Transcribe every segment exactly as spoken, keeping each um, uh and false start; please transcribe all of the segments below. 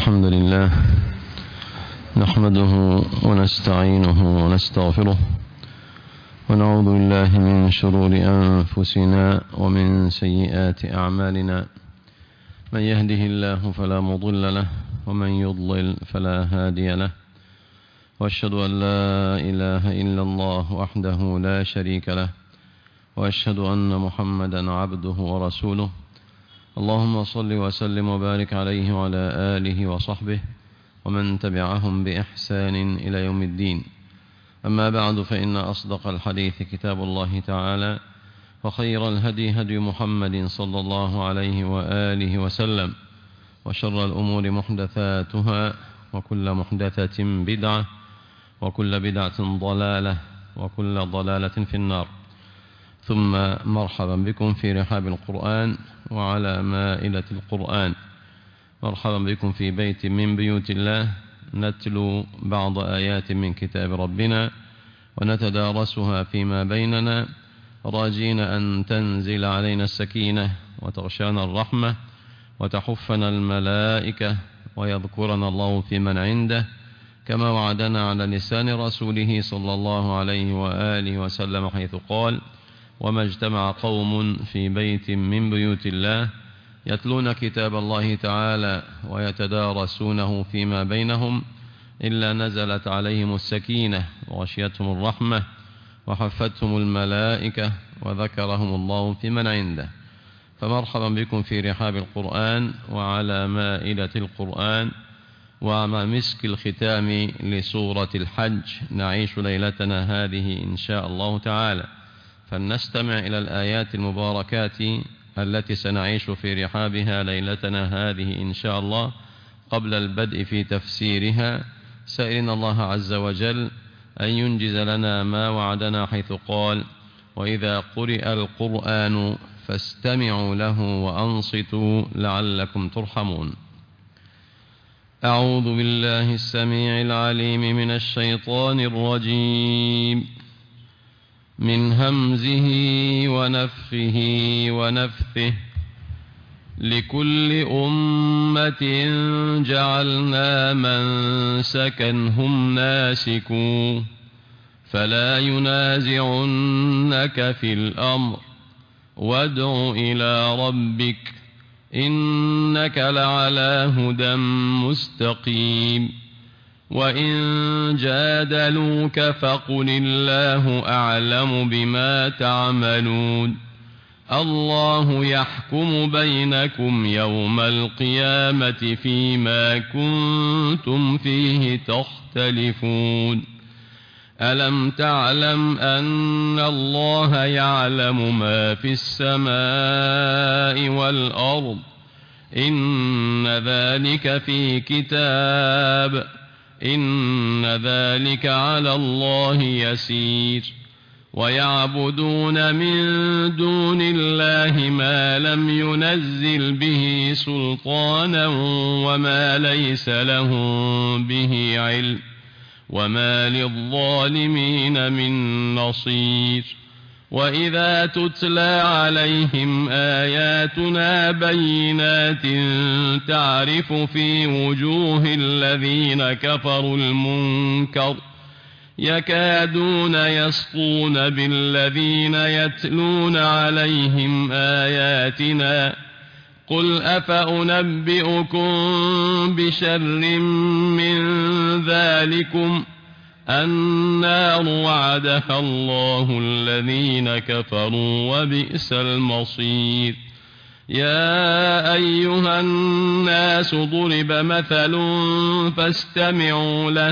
الحمد لله نحمده ونستعينه ونستغفره ونعوذ بالله من شرور أنفسنا ومن سيئات أعمالنا. من يهده الله فلا مضل له ومن يضلل فلا هادي له، وأشهد أن لا إله إلا الله وحده لا شريك له، وأشهد أن محمدا عبده ورسوله. اللهم صل وسلم وبارك عليه وعلى آله وصحبه ومن تبعهم بإحسان إلى يوم الدين. أما بعد، فإن أصدق الحديث كتاب الله تعالى، وخير الهدي هدي محمد صلى الله عليه وآله وسلم، وشر الأمور محدثاتها، وكل محدثة بدعة، وكل بدعة ضلالة، وكل ضلالة في النار. ثم مرحبا بكم في رحاب القرآن وعلى مائدة القرآن. مرحبا بكم في بيت من بيوت الله، نتلو بعض آيات من كتاب ربنا ونتدارسها فيما بيننا، راجين أن تنزل علينا السكينة وتغشانا الرحمة وتحفنا الملائكة ويذكرنا الله في من عنده، كما وعدنا على لسان رسوله صلى الله عليه وآله وسلم، حيث قال: وما اجتمع قوم في بيت من بيوت الله يتلون كتاب الله تعالى ويتدارسونه فيما بينهم إلا نزلت عليهم السكينة وغشيتهم الرحمة وحفتهم الملائكة وذكرهم الله في من عنده. فمرحبا بكم في رحاب القرآن وعلى مائدة القرآن ومع مسك الختام لسورة الحج. نعيش ليلتنا هذه إن شاء الله تعالى، فلنستمع إلى الآيات المباركات التي سنعيش في رحابها ليلتنا هذه إن شاء الله. قبل البدء في تفسيرها، سائلنا الله عز وجل أن ينجز لنا ما وعدنا، حيث قال: وإذا قرئ القرآن فاستمعوا له وأنصتوا لعلكم ترحمون. أعوذ بالله السميع العليم من الشيطان الرجيم، من همزه ونفخه ونفثه. لكل أمة جعلنا منسكا هم ناسكوه، فلا ينازعنك في الأمر، وادع إلى ربك إنك لعلى هدى مستقيم. وإن جادلوك فقل الله أعلم بما تعملون، الله يحكم بينكم يوم القيامة فيما كنتم فيه تختلفون. ألم تعلم أن الله يعلم ما في السماء والأرض؟ إن ذلك في كتاب، إن ذلك على الله يسير. ويعبدون من دون الله ما لم ينزل به سلطانا وما ليس لهم به علم، وما للظالمين من نصير. وإذا تتلى عليهم آياتنا بينات تعرف في وجوه الذين كفروا المنكر، يكادون يسطون بالذين يتلون عليهم آياتنا. قل أفأنبئكم بشر من ذلكم النار وعدها الله الذين كفروا وبئس المصير. يا أيها الناس ضرب مثل فاستمعوا له،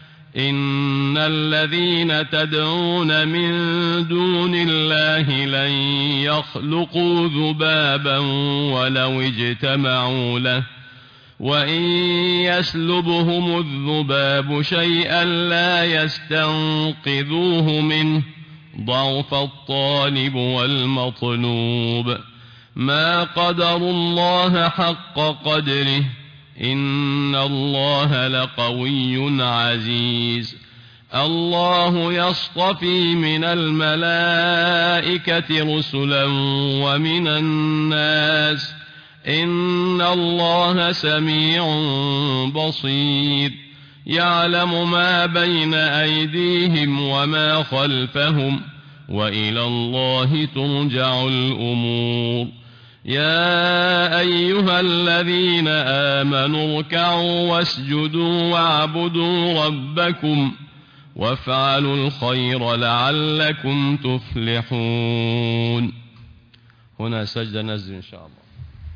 إن الذين تدعون من دون الله لن يخلقوا ذبابا ولو اجتمعوا له، وإن يسلبهم الذباب شيئا لا يستنقذوه منه، ضعف الطالب والمطلوب. ما قدروا الله حق قدره، إن الله لقوي عزيز. الله يصطفي من الملائكة رسلا ومن الناس، إن الله سميع بصير يعلم ما بين أيديهم وما خلفهم وإلى الله ترجع الأمور يا أيها الذين آمنوا اركعوا واسجدوا واعبدوا ربكم وافعلوا الخير لعلكم تفلحون. هنا سجدة نزل إن شاء الله.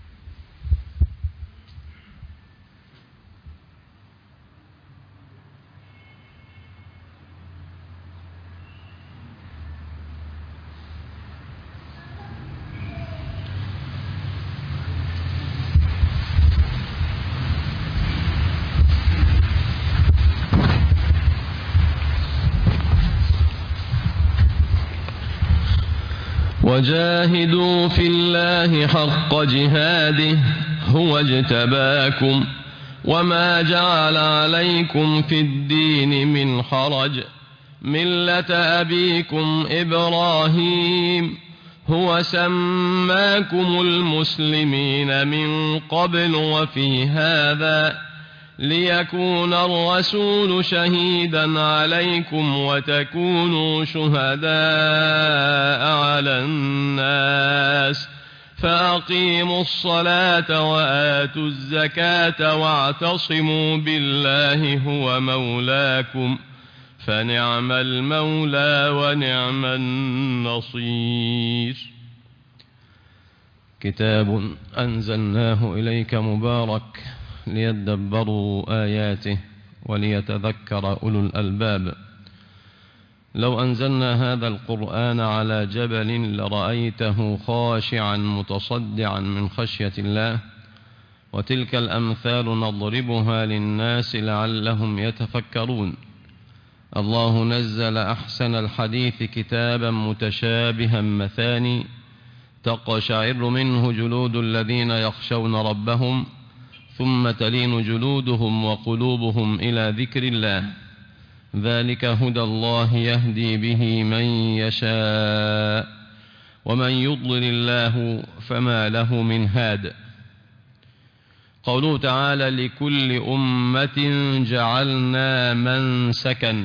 وجاهدوا في الله حق جهاده هو اجتباكم وما جعل عليكم في الدين من حرج ملة أبيكم إبراهيم هو سماكم المسلمين من قبل وفي هذا ليكون الرسول شهيدا عليكم وتكونوا شهداء على الناس فأقيموا الصلاة وآتوا الزكاة واعتصموا بالله هو مولاكم فنعم المولى ونعم النصير. كتاب أنزلناه إليك مبارك ليدبروا آياته وليتذكر أولو الألباب. لو أنزلنا هذا القرآن على جبل لرأيته خاشعا متصدعا من خشية الله وتلك الأمثال نضربها للناس لعلهم يتفكرون. الله نزل أحسن الحديث كتابا متشابها مثاني تقشعر منه جلود الذين يخشون ربهم ثم تلين جلودهم وقلوبهم إلى ذكر الله ذلك هدى الله يهدي به من يشاء ومن يضلل الله فما له من هاد. قوله تعالى لكل أمة جعلنا منسكا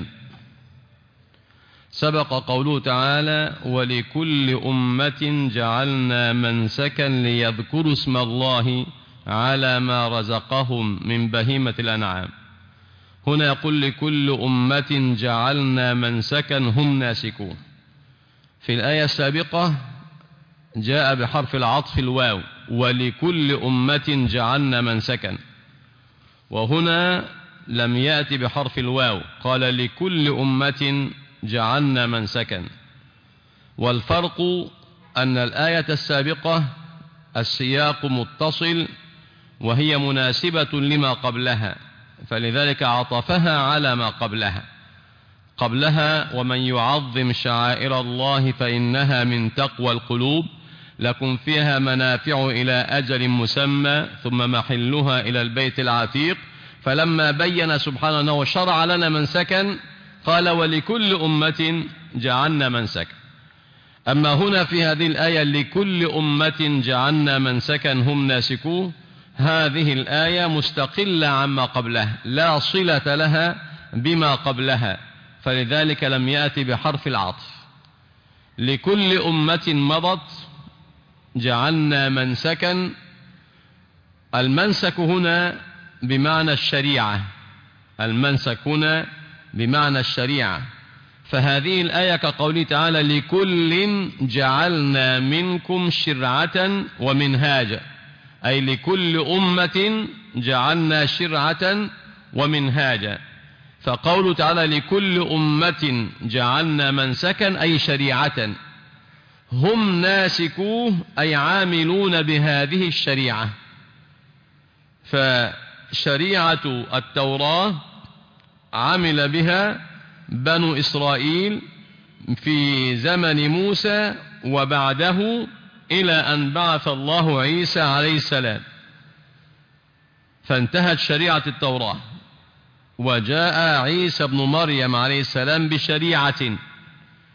سبق قوله تعالى ولكل أمة جعلنا منسكا ليذكروا اسم الله على ما رزقهم من بهيمة الأنعام. هنا يقول لكل أمة جعلنا منسكا هم ناسكون. في الآية السابقة جاء بحرف العطف الواو ولكل أمة جعلنا منسكا وهنا لم يأتي بحرف الواو قال لكل أمة جعلنا منسكا. والفرق أن الآية السابقة السياق متصل وهي مناسبة لما قبلها فلذلك عطفها على ما قبلها. قبلها ومن يعظم شعائر الله فإنها من تقوى القلوب لكم فيها منافع إلى أجل مسمى ثم محلها إلى البيت العتيق. فلما بين سبحانه وشرع لنا منسكا قال ولكل أمة جعلنا منسكا. أما هنا في هذه الآية لكل أمة جعلنا منسكا هم ناسكوه هذه الآية مستقلة عما قبلها لا صلة لها بما قبلها فلذلك لم يأتي بحرف العطف. لكل أمة مضت جعلنا منسكا. المنسك هنا بمعنى الشريعة المنسك هنا بمعنى الشريعة. فهذه الآية كقوله تعالى لكل جعلنا منكم شرعة ومنهاجا أي لكل أمة جعلنا شرعة ومنهاجا. فقوله تعالى لكل أمة جعلنا منسكا أي شريعة هم ناسكوه أي عاملون بهذه الشريعة. فشريعة التوراة عمل بها بنو إسرائيل في زمن موسى وبعده إلى أن بعث الله عيسى عليه السلام فانتهت شريعة التوراة وجاء عيسى بن مريم عليه السلام بشريعة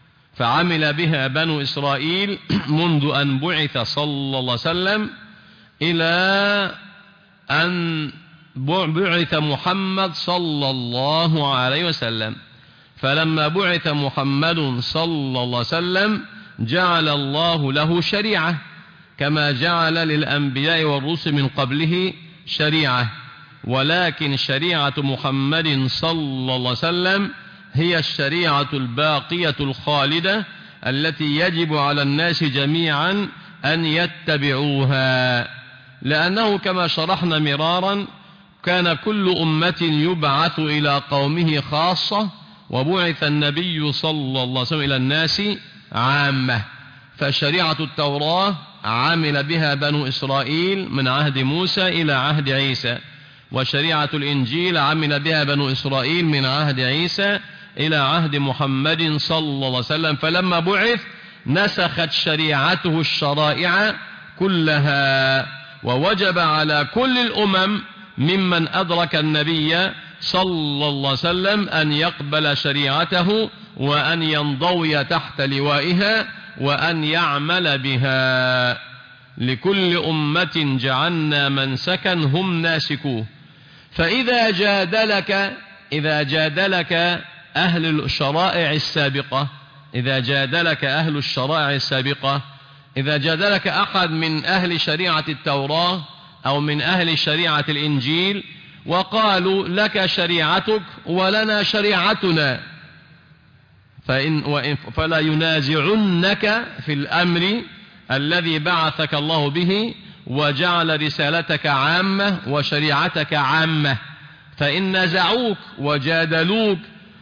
فعمل بها بنو إسرائيل منذ أن بعث صلى الله عليه وسلم إلى أن بعث محمد صلى الله عليه وسلم. فلما بعث محمد صلى الله عليه وسلم جعل الله له شريعة كما جعل للأنبياء والرسل من قبله شريعة، ولكن شريعة محمد صلى الله عليه وسلم هي الشريعة الباقية الخالدة التي يجب على الناس جميعا أن يتبعوها، لأنه كما شرحنا مرارا كان كل أمة يبعث إلى قومه خاصة، وبعث النبي صلى الله عليه وسلم إلى الناس عامة. فشريعة التوراة عمل بها بنو إسرائيل من عهد موسى إلى عهد عيسى، وشريعة الإنجيل عمل بها بنو إسرائيل من عهد عيسى إلى عهد محمد صلى الله عليه وسلم. فلما بعث نسخت شريعته الشرائع كلها، ووجب على كل الأمم ممن أدرك النبي صلى الله عليه وسلم أن يقبل شريعته وأن ينضوي تحت لوائها وأن يعمل بها. لكل أمة جعلنا منسكا هم ناسكوه. فإذا جادلك إذا جادلك أهل الشرائع السابقة إذا جادلك أهل الشرائع السابقة إذا جادلك أحد من أهل شريعة التوراة أو من أهل شريعة الإنجيل وقالوا لك شريعتك ولنا شريعتنا، فإن وإن فلا ينازعنك في الأمر الذي بعثك الله به وجعل رسالتك عامة وشريعتك عامة. فإن نزعوك وجادلوك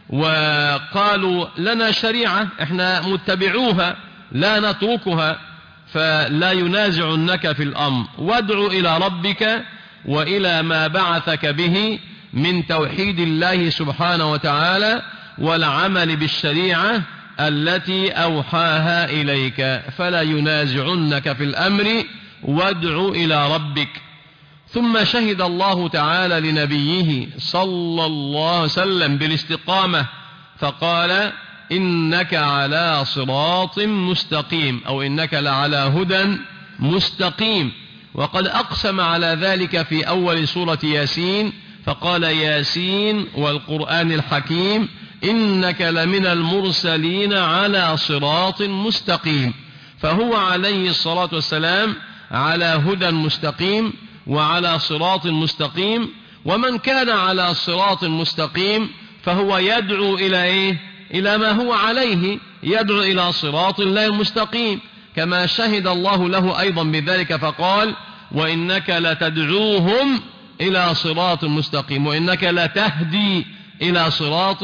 وقالوا لنا شريعة احنا متبعوها لا نتركها، فلا ينازعنك في الأمر، وادع إلى ربك وإلى ما بعثك به من توحيد الله سبحانه وتعالى والعمل بالشريعة التي أوحاها إليك، فلا ينازعنك في الأمر، وادع إلى ربك. ثم شهد الله تعالى لنبيه صلى الله عليه وسلم بالاستقامة فقال إنك على صراط مستقيم، أو إنك لعلى هدى مستقيم. وقد أقسم على ذلك في أول سورة ياسين فقال ياسين والقرآن الحكيم إنك لمن المرسلين على صراط مستقيم. فهو عليه الصلاة والسلام على هدى مستقيم وعلى صراط مستقيم، ومن كان على صراط مستقيم فهو يدعو إلى إيه؟ إلى ما هو عليه، يدعو إلى صراط الله المستقيم، كما شهد الله له أيضا بذلك فقال وإنك لتدعوهم إلى صراط مستقيم وإنك لتهدي إلى صراط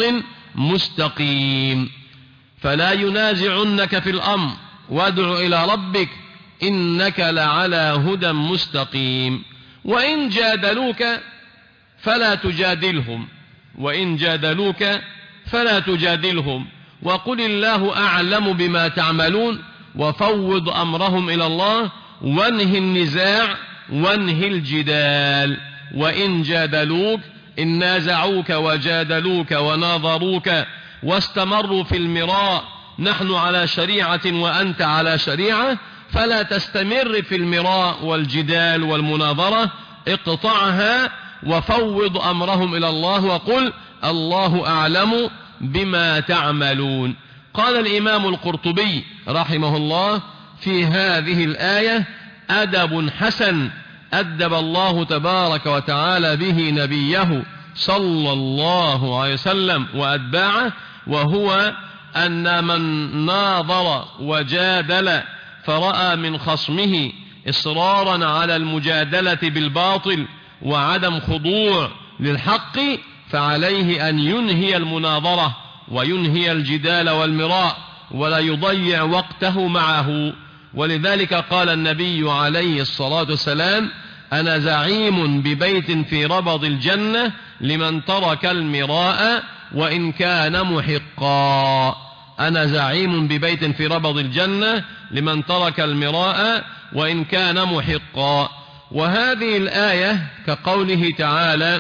مستقيم. فلا ينازعنك في الأمر، وادع إلى ربك إنك لعلى هدى مستقيم. وإن جادلوك فلا تجادلهم وإن جادلوك فلا تجادلهم وقل الله أعلم بما تعملون وفوض أمرهم إلى الله وانهي النزاع وانهي الجدال. وإن جادلوك إن نازعوك وجادلوك وناظروك واستمروا في المراء نحن على شريعة وأنت على شريعة فلا تستمر في المراء والجدال والمناظرة، اقطعها وفوض أمرهم إلى الله وقل الله أعلم بما تعملون. قال الإمام القرطبي رحمه الله في هذه الآية أدب حسن أدب الله تبارك وتعالى به نبيه صلى الله عليه وسلم وأتباعه، وهو أن من ناظر وجادل فرأى من خصمه إصرارا على المجادلة بالباطل وعدم خضوع للحق فعليه أن ينهي المناظرة وينهي الجدال والمراء ولا يضيع وقته معه. ولذلك قال النبي عليه الصلاة والسلام أنا زعيم ببيت في ربض الجنة لمن ترك المراء وإن كان محقا. أنا زعيم ببيت في ربض الجنة لمن ترك المراء وإن كان محقا. وهذه الآية كقوله تعالى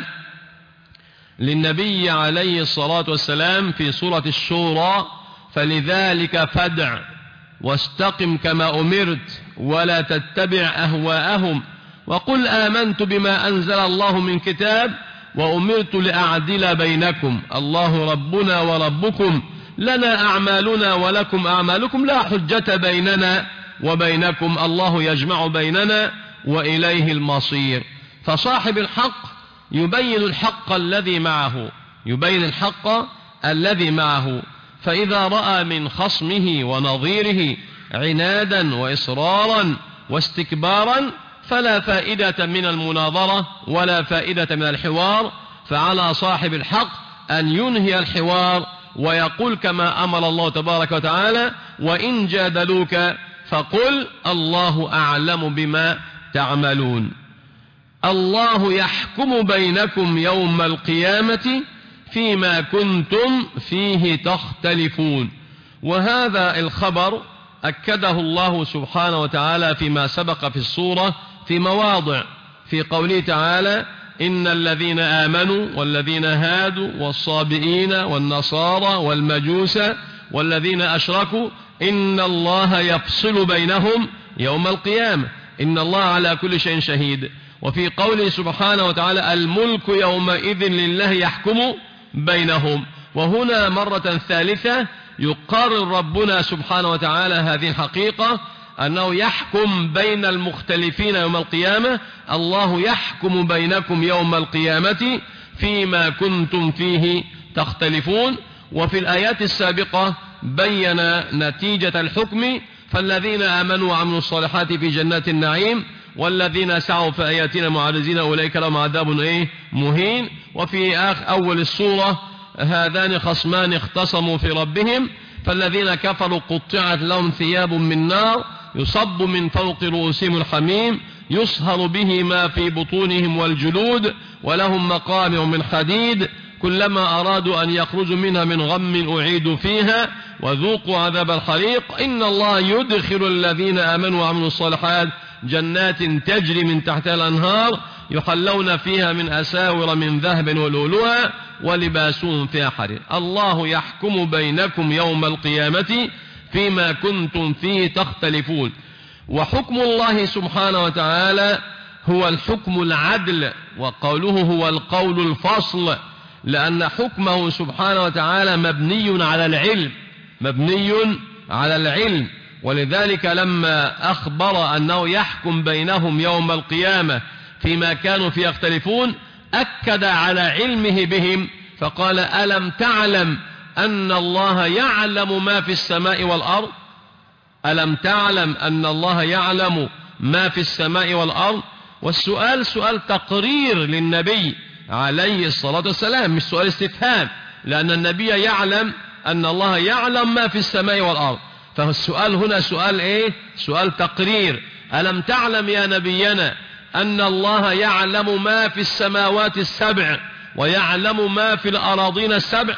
للنبي عليه الصلاة والسلام في سورة الشورى فلذلك فادع واستقم كما أمرت ولا تتبع أهواءهم وقل آمنت بما أنزل الله من كتاب وأمرت لأعدل بينكم الله ربنا وربكم لنا أعمالنا ولكم أعمالكم لا حجة بيننا وبينكم الله يجمع بيننا وإليه المصير. فصاحب الحق يبين الحق الذي معه يبين الحق الذي معه فإذا رأى من خصمه ونظيره عنادا وإصرارا واستكبارا فلا فائدة من المناظرة ولا فائدة من الحوار، فعلى صاحب الحق أن ينهي الحوار ويقول كما أمر الله تبارك وتعالى وإن جادلوك فقل الله أعلم بما تعملون. الله يحكم بينكم يوم القيامة فيما كنتم فيه تختلفون. وهذا الخبر أكده الله سبحانه وتعالى فيما سبق في السورة في مواضع، في قوله تعالى إن الذين آمنوا والذين هادوا والصابئين والنصارى والمجوس والذين أشركوا إن الله يفصل بينهم يوم القيامة إن الله على كل شيء شهيد. وفي قوله سبحانه وتعالى الملك يومئذ لله يحكم بينهم. وهنا مرة ثالثة يقرر ربنا سبحانه وتعالى هذه الحقيقة أنه يحكم بين المختلفين يوم القيامة. الله يحكم بينكم يوم القيامة فيما كنتم فيه تختلفون. وفي الآيات السابقة بين نتيجة الحكم فالذين آمنوا وعملوا الصالحات في جنات النعيم والذين سعوا في آياتنا معرضين أولئك لهم عذاب إيه مهين. وفي آخر أول السورة هذان خصمان اختصموا في ربهم فالذين كفروا قطعت لهم ثياب من نار يصب من فوق رؤوسهم الحميم يصهر به ما في بطونهم والجلود ولهم مقامع من حديد كلما أرادوا أن يخرجوا منها من غم أعيدوا فيها وذوقوا عذاب الحريق إن الله يدخل الذين آمنوا وعملوا الصالحات جنات تجري من تحتها الأنهار يحلون فيها من أساور من ذهب ولؤلؤا ولباسهم فيها حرير. الله يحكم بينكم يوم القيامة فيما كنتم فيه تختلفون. وحكم الله سبحانه وتعالى هو الحكم العدل وقوله هو القول الفصل لأن حكمه سبحانه وتعالى مبني على العلم مبني على العلم. ولذلك لما أخبر أنه يحكم بينهم يوم القيامة فيما كانوا فيه يختلفون أكد على علمه بهم فقال ألم تعلم أن الله يعلم ما في السماء والأرض ألم تعلم أن الله يعلم ما في السماء والأرض. والسؤال سؤال تقرير للنبي عليه الصلاة والسلام مش سؤال استفهام لأن النبي يعلم أن الله يعلم ما في السماء والأرض. فالسؤال هنا سؤال إيه سؤال تقرير. ألم تعلم يا نبينا أن الله يعلم ما في السماوات السبع ويعلم ما في الأراضين السبع.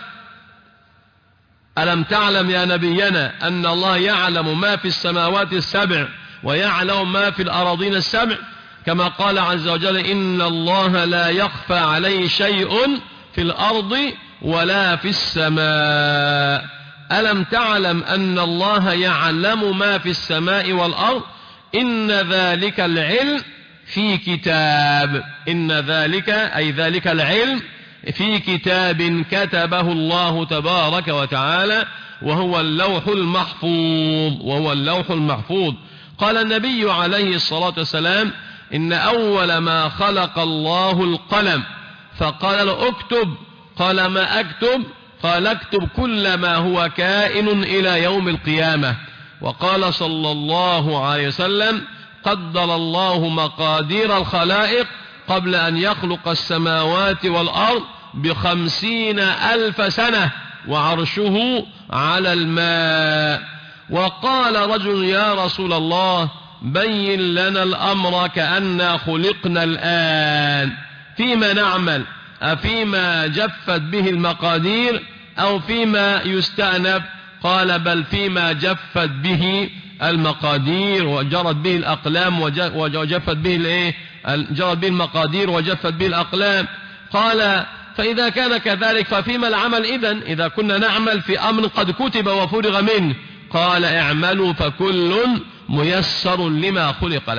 ألم تعلم يا نبينا أن الله يعلم ما في السماوات السبع ويعلم ما في الأراضين السبع كما قال عز وجل إن الله لا يخفى عليه شيء في الأرض ولا في السماء. ألم تعلم أن الله يعلم ما في السماء والأرض إن ذلك العلم في كتاب إن ذلك أي ذلك العلم في كتاب كتبه الله تبارك وتعالى وهو اللوح المحفوظ وهو اللوح المحفوظ. قال النبي عليه الصلاة والسلام إن أول ما خلق الله القلم فقال له اكتب قال ما أكتب قال اكتب كل ما هو كائن إلى يوم القيامة. وقال صلى الله عليه وسلم قدر الله مقادير الخلائق قبل أن يخلق السماوات والأرض بخمسين ألف سنة وعرشه على الماء. وقال رجل يا رسول الله بين لنا الأمر كأننا خلقنا الآن فيما نعمل أفيما جفت به المقادير أو فيما يستأنف قال بل فيما جفت به المقادير وجرت به الأقلام وجفت به الايه جرت به المقادير وجفت به الأقلام. قال فإذا كان كذلك ففيما العمل إذن إذا كنا نعمل في أمر قد كتب وفرغ منه قال اعملوا فكل ميسر لما خلق له.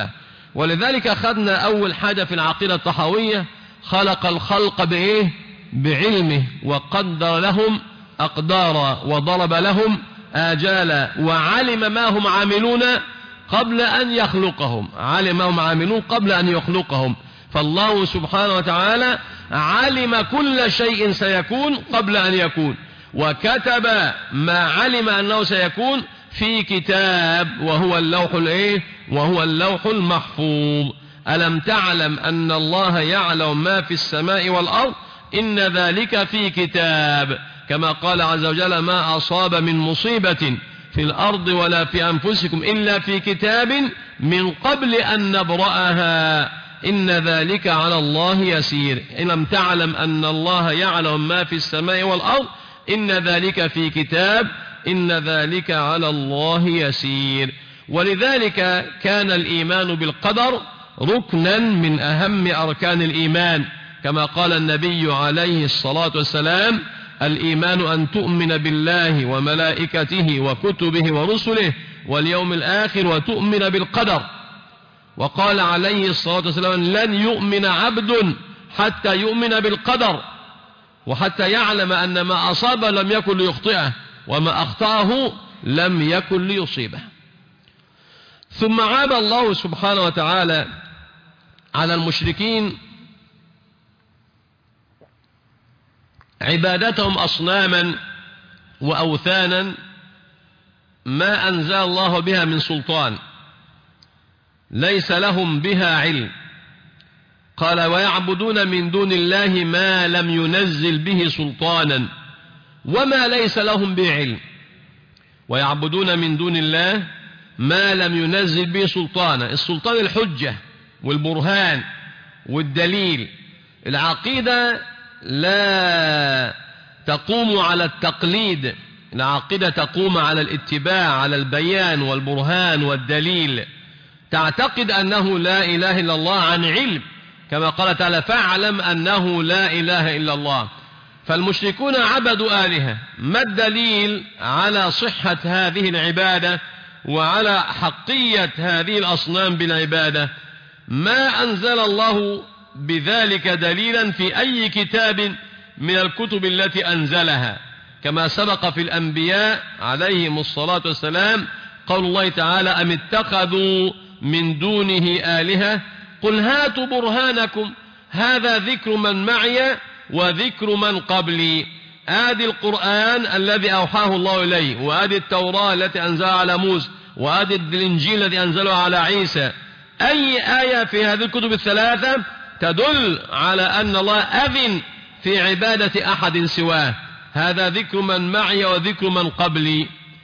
ولذلك أخذنا أول حاجة في العقيدة الطحاوية: خلق الخلق بإيه؟ بعلمه، وقدر لهم أقدارا، وضرب لهم آجالا، وعلم ما هم عاملون قبل أن يخلقهم، علم ما هم عاملون قبل أن يخلقهم. فالله سبحانه وتعالى علم كل شيء سيكون قبل أن يكون، وكتب ما علم أنه سيكون في كتاب، وهو اللوح الإيه؟ وهو اللوح المحفوظ. ألم تعلم أن الله يعلم ما في السماء والأرض إن ذلك في كتاب، كما قال عز وجل: ما أصاب من مصيبة في الأرض ولا في أنفسكم إلا في كتاب من قبل أن نبرأها إن ذلك على الله يسير. ألم تعلم أن الله يعلم ما في السماء والأرض إن ذلك في كتاب إن ذلك على الله يسير. ولذلك كان الإيمان بالقدر ركنا من أهم أركان الإيمان، كما قال النبي عليه الصلاة والسلام: الإيمان أن تؤمن بالله وملائكته وكتبه ورسله واليوم الآخر وتؤمن بالقدر. وقال عليه الصلاة والسلام: لن يؤمن عبد حتى يؤمن بالقدر، وحتى يعلم أن ما أصاب لم يكن ليخطئه، وما أخطأه لم يكن ليصيبه. ثم عاب الله سبحانه وتعالى على المشركين عبادتهم أصناما وأوثانا ما أنزل الله بها من سلطان، ليس لهم بها علم. قال: ويعبدون من دون الله ما لم ينزل به سلطانا وما ليس لهم به علم. ويعبدون من دون الله ما لم ينزل به سلطانا، السلطان الحجة والبرهان والدليل. العقيدة لا تقوم على التقليد، العقيدة تقوم على الاتباع، على البيان والبرهان والدليل. تعتقد أنه لا إله إلا الله عن علم، كما قال تعالى: فاعلم أنه لا إله إلا الله. فالمشركون عبدوا آلهة. ما الدليل على صحة هذه العبادة وعلى حقية هذه الأصنام بالعبادة؟ ما أنزل الله بذلك دليلا في أي كتاب من الكتب التي أنزلها، كما سبق في الأنبياء عليهم الصلاة والسلام قول الله تعالى: أم اتخذوا من دونه آلهة قل هاتوا برهانكم هذا ذكر من معي وذكر من قبلي. آدي القرآن الذي أوحاه الله إليه، وآدي التوراة التي أنزلها على موسى، وآدي الإنجيل الذي أنزله على عيسى. أي آية في هذه الكتب الثلاثة تدل على أن الله أذن في عبادة أحد سواه؟ هذا ذكر من معي وذكر من قبلي.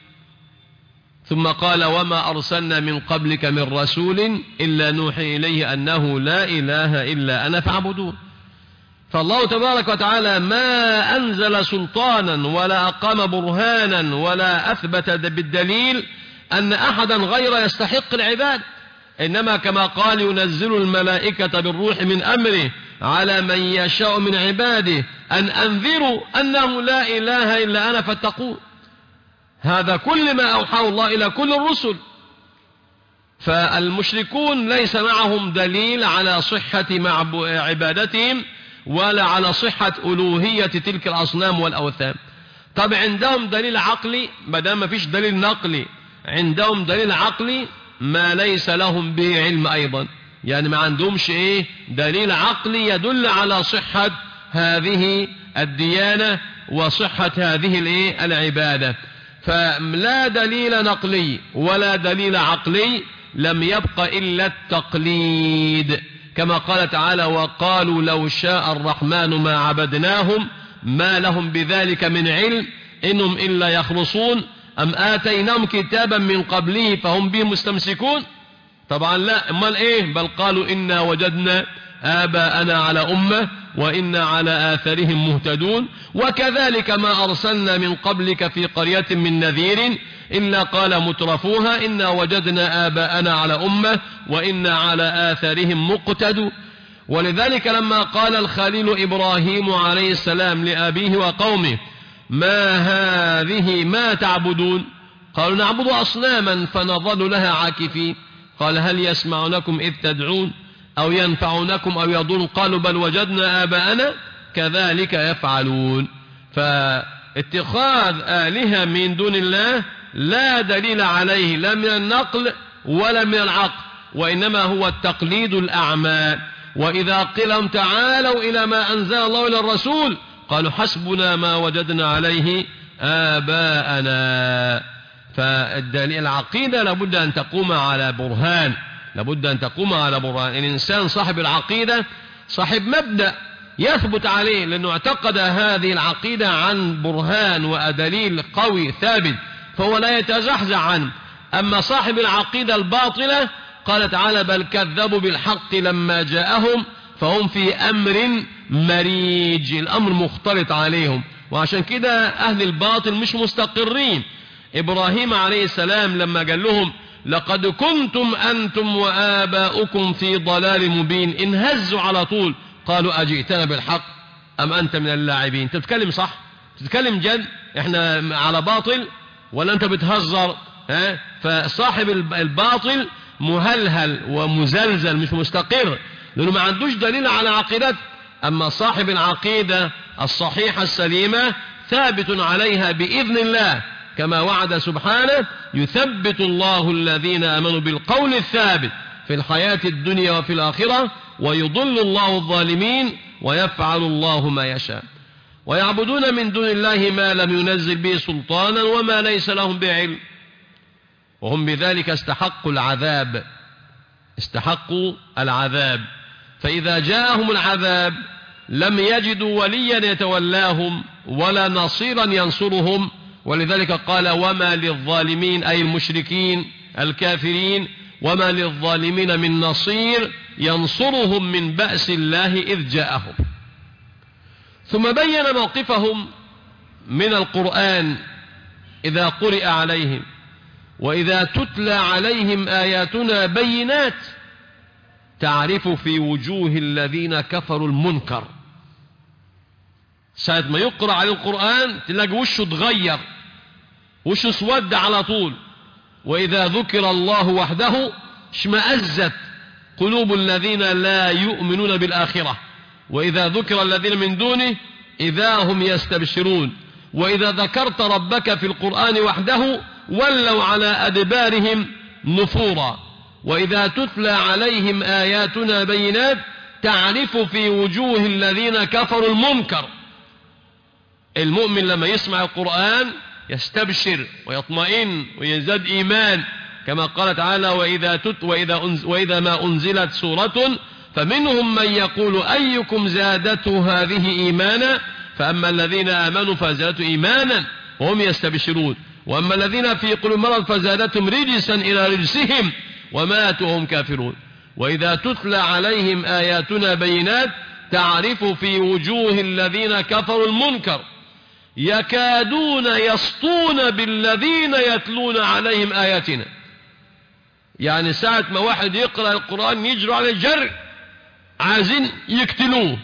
ثم قال: وما أرسلنا من قبلك من رسول إلا نوحي إليه أنه لا إله إلا أنا فاعبدون. فالله تبارك وتعالى ما أنزل سلطانا ولا أقام برهانا ولا أثبت بالدليل أن أحدا غير يستحق العباد، إنما كما قال: ينزل الملائكة بالروح من أمره على من يشاء من عباده أن أنذروا أنه لا إله إلا أنا فاتقون. هذا كل ما أوحاه الله إلى كل الرسل. فالمشركون ليس معهم دليل على صحة عبادتهم ولا على صحة ألوهية تلك الأصنام والأوثان. طب عندهم دليل عقلي؟ بدل ما فيش دليل نقلي، عندهم دليل عقلي ما ليس لهم به علم أيضا، يعني ما عندهمش إيه دليل عقلي يدل على صحة هذه الديانة وصحة هذه الإيه العبادة. فلا دليل نقلي ولا دليل عقلي، لم يبق إلا التقليد، كما قال تعالى: وقالوا لو شاء الرحمن ما عبدناهم ما لهم بذلك من علم إنهم إلا يخرصون أم آتيناهم كتابا من قبله فهم به مستمسكون. طبعا لا، امال ايه؟ بل قالوا إنا وجدنا آباءنا على أمة وإنا على آثارهم مهتدون وكذلك ما أرسلنا من قبلك في قرية من نذير إلا قال مترفوها إنا وجدنا آباءنا على أمة وإنا على آثارهم مقتدون. ولذلك لما قال الخليل إبراهيم عليه السلام لأبيه وقومه: ما هذه ما تعبدون؟ قالوا: نعبد أصناما فنظل لها عاكفين. قال هل يسمعونكم إذ تدعون أو ينفعونكم أو يضرون قالوا بل وجدنا آباءنا كذلك يفعلون. فاتخاذ آلهة من دون الله لا دليل عليه لا من النقل ولا من العقل، وإنما هو التقليد الأعمى. وإذا قيل لهم تعالوا إلى ما أنزل الله إلى الرسول قالوا حسبنا ما وجدنا عليه آباءنا. فالدليل العقيدة لابد أن تقوم على برهان، لابد أن تقوم على برهان. الإنسان صاحب العقيدة صاحب مبدأ يثبت عليه، لأنه اعتقد هذه العقيدة عن برهان ودليل قوي ثابت، فهو لا يتزحزح عنه. أما صاحب العقيدة الباطلة قال تعالى بل كذبوا بالحق لما جاءهم فهم في أمر مريج، الأمر مختلط عليهم. وعشان كده أهل الباطل مش مستقرين. إبراهيم عليه السلام لما قال لهم لقد كنتم أنتم وآباؤكم في ضلال مبين انهزوا على طول، قالوا أجئتنا بالحق أم أنت من اللاعبين؟ أنت بتتكلم صح؟ بتتكلم جد؟ إحنا على باطل ولا أنت بتهزر؟ ها؟ فصاحب الباطل مهلهل ومزلزل مش مستقر، لأنه ما عندوش دليل على عقيدته. أما صاحب العقيدة الصحيحة السليمة ثابت عليها بإذن الله، كما وعد سبحانه يثبت الله الذين آمنوا بالقول الثابت في الحياة الدنيا وفي الآخرة ويضل الله الظالمين ويفعل الله ما يشاء. ويعبدون من دون الله ما لم ينزل به سلطانا وما ليس لهم بعلم، وهم بذلك استحقوا العذاب، استحقوا العذاب. فإذا جاءهم العذاب لم يجدوا وليا يتولاهم ولا نصيرا ينصرهم، ولذلك قال وما للظالمين أي المشركين الكافرين وما للظالمين من نصير ينصرهم من بأس الله إذ جاءهم. ثم بين موقفهم من القرآن إذا قرئ عليهم وإذا تتلى عليهم آياتنا بينات تعرف في وجوه الذين كفروا المنكر. ساعة ما يقرأ على القرآن تلاقي وشه اتغير، وشه اسود على طول. وإذا ذكر الله وحده اشمأزت قلوب الذين لا يؤمنون بالآخرة، وإذا ذكر الذين من دونه إذا هم يستبشرون. وإذا ذكرت ربك في القرآن وحده ولوا على أدبارهم نفورا. وإذا تتلى عليهم آياتنا بينات تعرف في وجوه الذين كفروا المنكر. المؤمن لما يسمع القرآن يستبشر ويطمئن ويزداد إيمان، كما قال تعالى وإذا, تت وإذا, أنز وإذا ما أنزلت سورة فمنهم من يقول أيكم زادته هذه إيمانا، فأما الذين آمنوا فزادتهم إيمانا وهم يستبشرون، وأما الذين في قلوبهم مرض فزادتهم رجسا إلى رجسهم وماتوا وهم كافرون. وإذا تتلى عليهم آياتنا بينات تعرف في وجوه الذين كفروا المنكر يكادون يسطون بالذين يتلون عليهم آياتنا. يعني ساعة ما واحد يقرأ القرآن يجروا على الجر عايزين يقتلوه،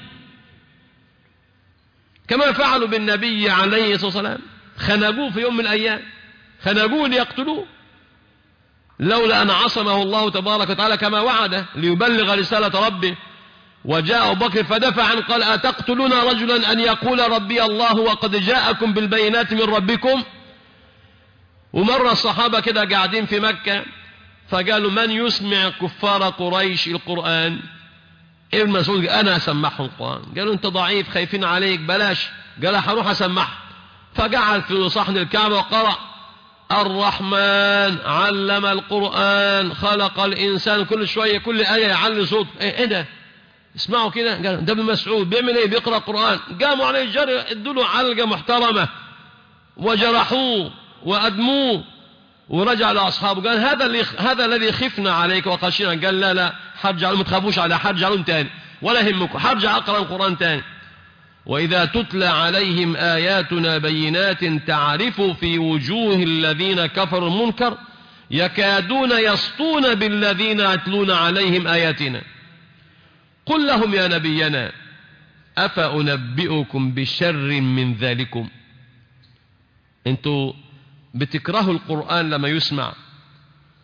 كما فعلوا بالنبي عليه الصلاة والسلام، خنقوه في يوم من الأيام، خنقوه ليقتلوه، لولا أن عصمه الله تبارك وتعالى كما وعده ليبلغ رسالة ربه. وجاء أبو بكر فدفع عنه قال أتقتلون رجلا أن يقول ربي الله وقد جاءكم بالبينات من ربكم. ومر الصحابة كده قاعدين في مكة فقالوا من يسمع كفار قريش القرآن؟ ابن مسعود أنا أسمعهم القرآن. قالوا أنت ضعيف خايفين عليك بلاش. قال هروح أسمعهم. فقعد في صحن الكعبة وقرأ الرحمن علم القرآن خلق الإنسان. كل شوية كل آية يعلي صوت. إيه, إيه ده؟ اسمعوا كده. قال ده ابن مسعود بيعمل ايه؟ بيقرأ القرآن. قاموا عليه الجر ادوا له علقة محترمة وجرحوه وأدموه. ورجع لأصحابه قال هذا اللي هذا الذي خفنا عليك وخشينا. قال لا لا حرجع ما تخافوش على حرجع لهم تاني ولا يهمكم حرجع أقرأ القرآن تاني. وإذا تتلى عليهم آياتنا بينات تعرف في وجوه الذين كفروا المنكر يكادون يسطون بالذين يتلون عليهم آياتنا. قل لهم يا نبينا أفأنبئكم بشر من ذلكم. انتوا بتكرهوا القرآن لما يسمع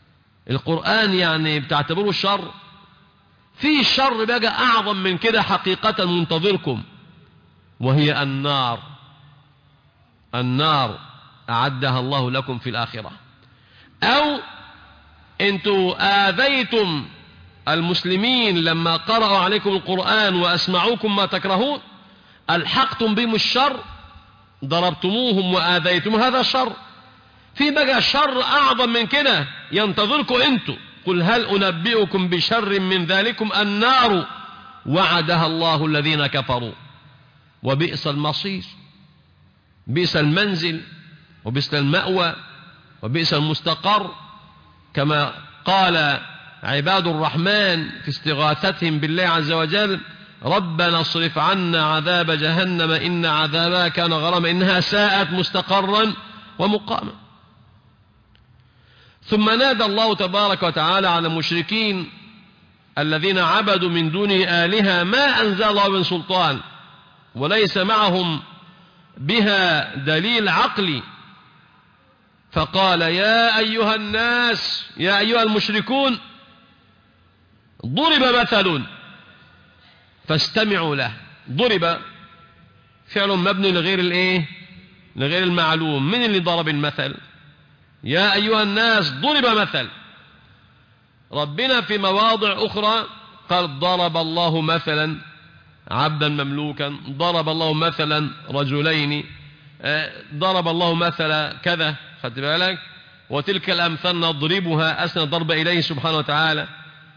القرآن يعني بتعتبره الشر؟ في شر بقى أعظم من كده حقيقة منتظركم، وهي النار. النار أعدها الله لكم في الآخرة. أو أنتوا آذيتم المسلمين لما قرأوا عليكم القرآن وأسمعوكم ما تكرهون، ألحقتم بهم الشر، ضربتموهم وآذيتم، هذا شر. في بقى شر أعظم من كده ينتظركم أنتوا. قل هل أنبئكم بشر من ذلكم النار وعدها الله الذين كفروا وبئس المصير. بئس المنزل وبئس المأوى وبئس المستقر، كما قال عباد الرحمن في استغاثتهم بالله عز وجل: ربنا اصرف عنا عذاب جهنم إن عذابها كان غراما إنها ساءت مستقرا ومقاما. ثم نادى الله تبارك وتعالى على المشركين الذين عبدوا من دونه آلهة ما أنزل الله من سلطان وليس معهم بها دليل عقلي، فقال: يا أيها الناس، يا أيها المشركون، ضرب مثل فاستمعوا له. ضرب فعل مبني لغير الايه لغير المعلوم. من اللي ضرب المثل؟ يا أيها الناس ضرب مثل. ربنا في مواضع أخرى قال: ضرب الله مثلا عبدا مملوكا، ضرب الله مثلا رجلين، ضرب الله مثلا كذا. خدت بالك؟ وتلك الأمثال نضربها أسند ضرب إليه سبحانه وتعالى.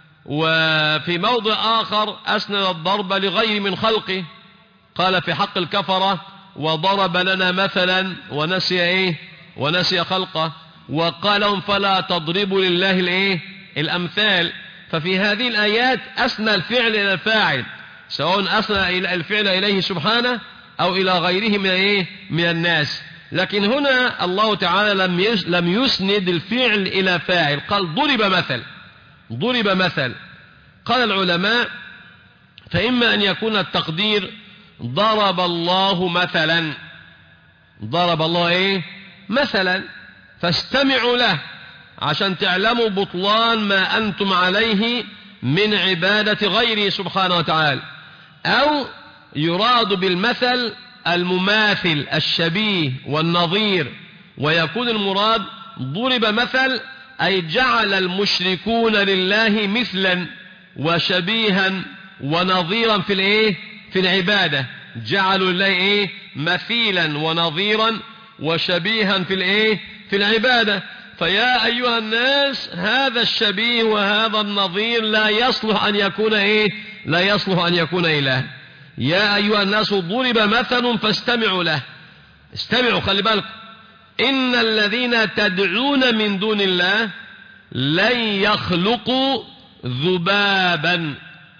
وفي موضع آخر أسند الضرب لغير من خلقه، قال في حق الكفرة: وضرب لنا مثلا ونسي إيه ونسي خلقه. وقال لهم: فلا تضربوا لله الإيه الأمثال. ففي هذه الآيات أسنى الفعل إلى الفاعل، سواء أسنى الفعل إليه سبحانه أو إلى غيره من إيه من الناس. لكن هنا الله تعالى لم لم يسند الفعل إلى فاعل، قال: ضرب مثل. ضرب مثل. قال العلماء: فإما أن يكون التقدير ضرب الله مثلا، ضرب الله إيه مثلا، فاستمعوا له عشان تعلموا بطلان ما أنتم عليه من عبادة غيره سبحانه وتعالى. أو يراد بالمثل المماثل الشبيه والنظير، ويكون المراد ضرب مثل أي جعل المشركون لله مثلا وشبيها ونظيرا في الايه في العبادة. جعلوا لله ايه مثيلا ونظيرا وشبيها في الايه في العبادة. فيا أيها الناس، هذا الشبيه وهذا النظير لا يصلح أن يكون ايه لا يصلح أن يكون إله. يا أيها الناس ضرب مثل فاستمعوا له. استمعوا، خلي بالكم: إن الذين تدعون من دون الله لن يخلقوا ذبابا.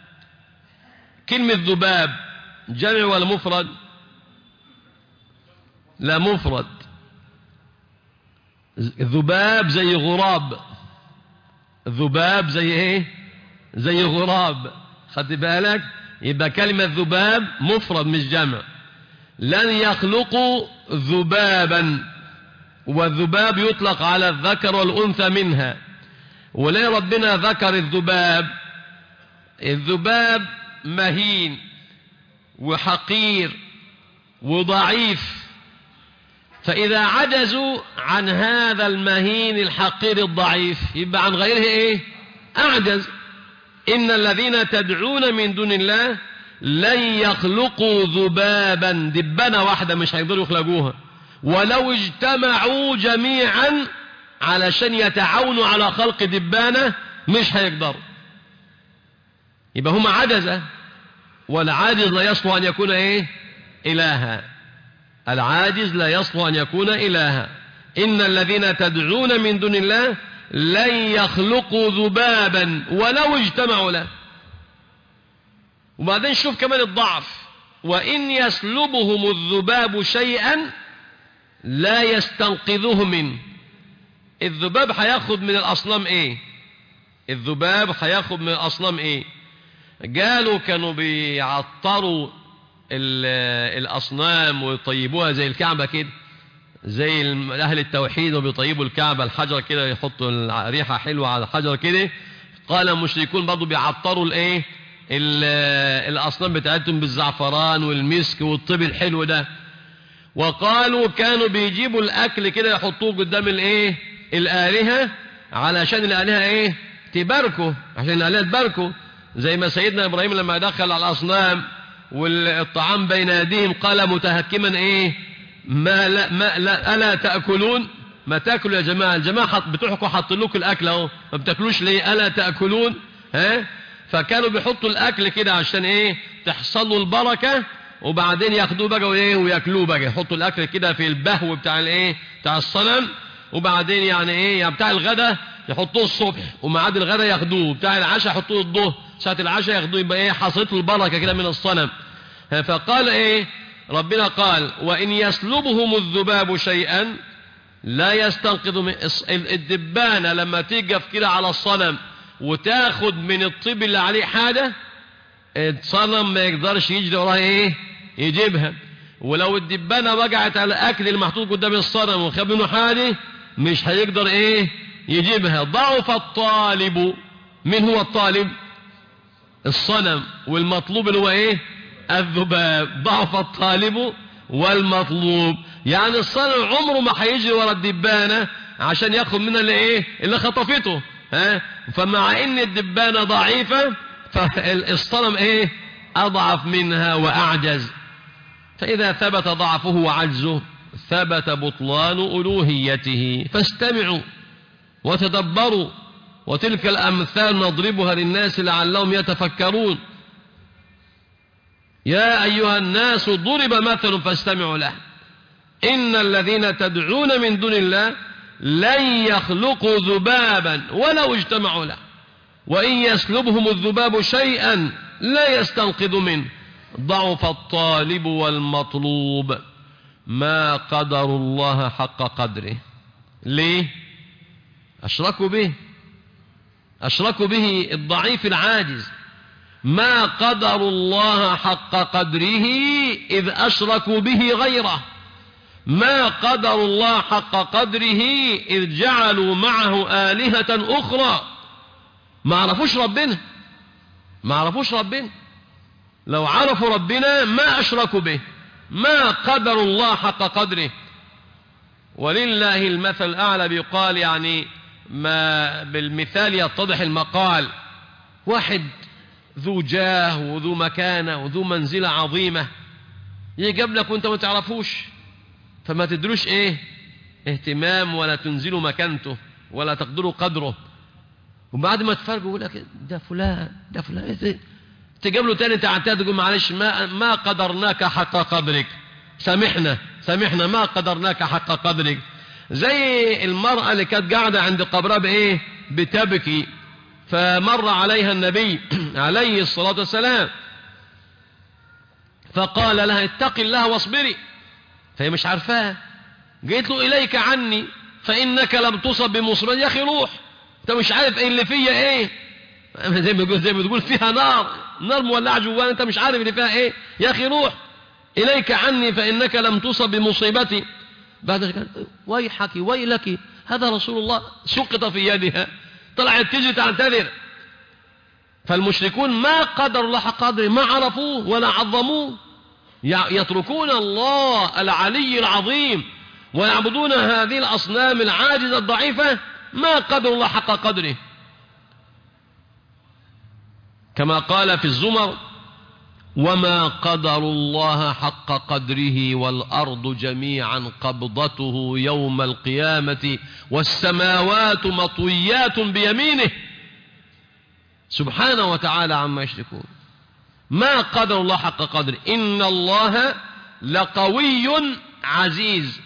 كلمة ذباب جمع ولا مفرد؟ لا، مفرد. ذباب زي غراب. ذباب زي ايه زي غراب. خدت بالك؟ يبقى كلمة ذباب مفرد مش جمع. لن يخلقوا ذبابا، والذباب يطلق على الذكر والأنثى منها. وليه ربنا ذكر الذباب؟ الذباب مهين وحقير وضعيف، فإذا عجزوا عن هذا المهين الحقير الضعيف يبقى عن غيره ايه أعجز. إن الذين تدعون من دون الله لن يخلقوا ذبابا، دبانة واحدة مش هيقدروا يخلقوها، ولو اجتمعوا جميعا علشان يتعاونوا على خلق دبانة مش هيقدروا. يبقى هم عجزة، والعاجز لا يصلح أن يكون ايه إلها. العاجز لا يصلح أن يكون إلها. إن الذين تدعون من دون الله لن يخلقوا ذبابا ولو اجتمعوا له. وبعدين شوف كمان الضعف: وإن يسلبهم الذباب شيئا لا يستنقذوه منه. الذباب هياخد من الأصنام ايه الذباب هياخد من الأصنام ايه قالوا كانوا بيعطروا الأصنام ويطيبوها زي الكعبة كده، زي أهل التوحيد وبيطيبوا الكعبة الحجر كده، يحطوا ريحة حلوة على الحجر كده. قال المشركون برضو بيعطروا الايه الأصنام بتاعتهم بالزعفران والمسك والطيب الحلو ده. وقالوا كانوا بيجيبوا الأكل كده يحطوه قدام الايه الآلهة علشان الآلهة ايه تباركوا، عشان الآلهة تباركوا. زي ما سيدنا إبراهيم لما دخل على الأصنام والطعام بين يديهم قال متهكما ايه ما لا, ما لا ألا تأكلون، ما تأكلوا يا جماعة، الجماعة بتوعكم حاطين لكم الأكل اهو، ما بتاكلوش ليه؟ ألا تأكلون؟ ها؟ فكانوا بيحطوا الأكل كده عشان ايه تحصل له البركة، وبعدين ياخدوه بقى وايه وياكلوه بقى، يحطوا الأكل كده في البهو بتاع الايه بتاع الصنم، وبعدين يعني ايه يعني بتاع الغدا يحطوه الصبح، وميعاد الغدا ياخدوه، بتاع العشاء يحطوه الظهر، ساعة العشاء ياخدوه، يبقى ايه حصلت البركة كده من الصنم. فقال ايه ربنا قال وإن يسلبهم الذباب شيئا لا يستنقذ من الدبانة لما تيجي كده على الصنم وتاخد من الطيب اللي عليه حاجة، الصنم ما يقدرش يجري وراها ايه يجيبها. ولو الدبانة وقعت على الأكل المحطوط قدام الصنم وخد منه حاجة مش هيقدر ايه يجيبها. ضعف الطالب. من هو الطالب؟ الصنم، والمطلوب اللي هو ايه الذباب. ضعف الطالب والمطلوب، يعني الصنم عمره ما هيجري ورا الدبانة عشان ياخد منها اللي ايه اللي خطفته، ها؟ فمع ان الدبانة ضعيفة فالصنم ايه اضعف منها واعجز. فاذا ثبت ضعفه وعجزه ثبت بطلان الوهيته. فاستمعوا وتدبروا، وتلك الامثال نضربها للناس لعلهم يتفكرون. يا أيها الناس ضرب مثل فاستمعوا له إن الذين تدعون من دون الله لن يخلقوا ذبابا ولو اجتمعوا له وإن يسلبهم الذباب شيئا لا يستنقذ منه ضعف الطالب والمطلوب. ما قدر الله حق قدره. ليه؟ أشركوا به، أشركوا به الضعيف العاجز. ما قدر الله حق قدره إذ أشركوا به غيره. ما قدر الله حق قدره إذ جعلوا معه آلهة أخرى. ما عرفوش ربنا، ما عرفوش ربنا. لو عرفوا ربنا ما أشركوا به. ما قدر الله حق قدره. ولله المثل الأعلى. بيقال يعني ما بالمثال يتضح المقال. واحد ذو جاه وذو مكانة وذو منزلة عظيمة يجي قبلك وانت ما تعرفوش، فما تدروش ايه اهتمام ولا تنزلوا مكانته ولا تقدروا قدره. وبعد ما تفرقوا يقول لك ده فلان ده فلان إيه؟ تقابله تاني تعتاد تقول معلش ما ما قدرناك حق قدرك، سامحنا سامحنا ما قدرناك حق قدرك. زي المرأة اللي كانت قاعدة عند قبرها بايه بتبكي، فمر عليها النبي عليه الصلاة والسلام فقال لها اتق الله واصبري، فهي مش عارفاها. قلت له إليك عني فإنك لم تصب بمصيبة. يا أخي روح، أنت مش عارف إيه اللي فيها إيه. زي ما بتقول زي ما بتقول فيها نار نار مولعة جوانا، أنت مش عارف اللي فيها إيه. يا أخي روح إليك عني فإنك لم تصب بمصيبتي. بعد ذلك ويحك ويلك هذا رسول الله سقط في يدها، طلعت تجي تعتذر. فالمشركون ما قدر الله حق قدره، ما عرفوه ولا عظموه، يتركون الله العلي العظيم ويعبدون هذه الأصنام العاجزة الضعيفة. ما قدر الله حق قدره، كما قال في الزمر وما قدر الله حق قدره والأرض جميعا قبضته يوم القيامة والسماوات مطويات بيمينه سبحانه وتعالى عما يشركون. ما قدر الله حق قدره. إن الله لقوي عزيز.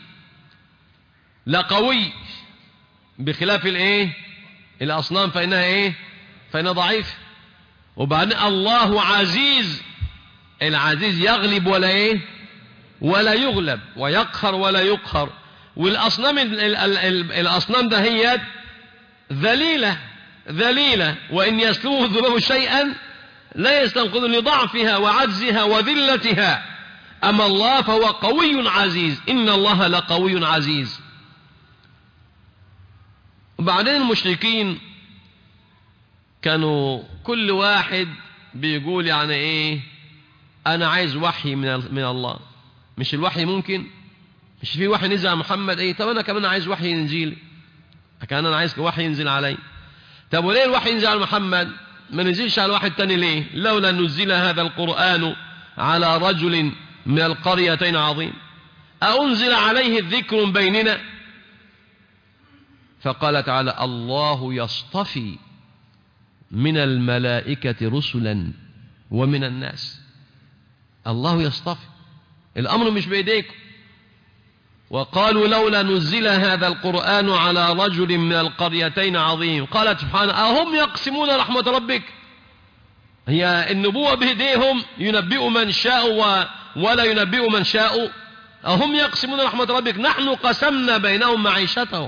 لقوي بخلاف الايه الأصنام فإنها ايه فإنها ضعيف. وبعدين الله عزيز، العزيز يغلب ولا ايه ولا يغلب، ويقهر ولا يقهر. والأصنام الأصنام ده هي ذليلة ذليلة وإن يسلوه الذباب شيئا لا يستنقذ لضعفها وعجزها وذلتها. أما الله فهو قوي عزيز، إن الله لقوي عزيز. وبعدين المشركين كانوا كل واحد بيقول يعني ايه، انا عايز وحي من من الله. مش الوحي ممكن، مش في وحي نزل على محمد، ايه طب انا كمان عايز وحي ينزل، كان انا عايز وحي ينزل علي. طب وليه الوحي ينزل على محمد ما نزلش على واحد تاني ليه؟ لولا نزل هذا القرآن على رجل من القريتين عظيم أأنزل عليه الذكر بيننا. فقال تعالى الله يصطفي من الملائكة رسلا ومن الناس. الله يصطفي، الأمر مش بإيديكم. وقالوا لولا نزل هذا القرآن على رجل من القريتين عظيم. قالت سبحانه أهم يقسمون رحمة ربك؟ هي النبوة بإيديهم ينبئ من شاء ولا ينبئ من شاء؟ أهم يقسمون رحمة ربك؟ نحن قسمنا بينهم معيشتهم.